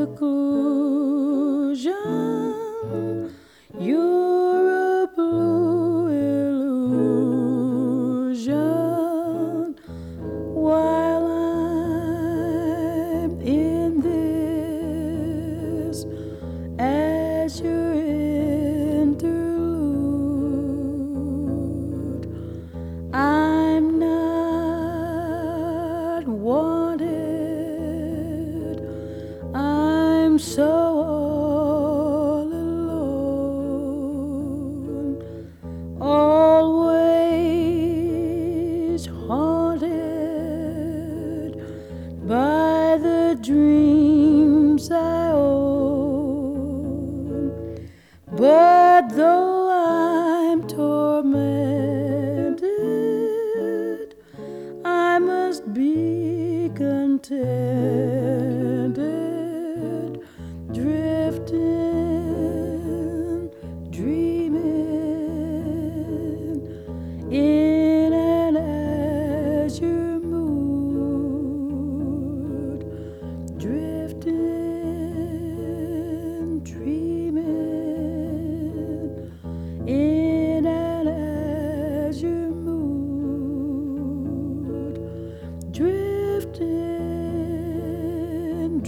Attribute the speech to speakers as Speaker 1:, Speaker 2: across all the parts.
Speaker 1: seclusion. You're a blue illusion while I'm in this azure interlude. I'm not wanted. I'm so all alone, always haunted by the dreams I own. But though I'm tormented, I must be contented, drifting, dreaming in an azure mood, drifting, dreaming in an azure mood, drifting,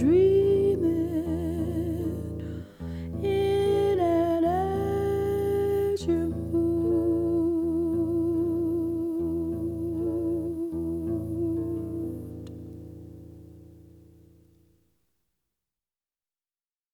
Speaker 1: dreaming in an azure mood.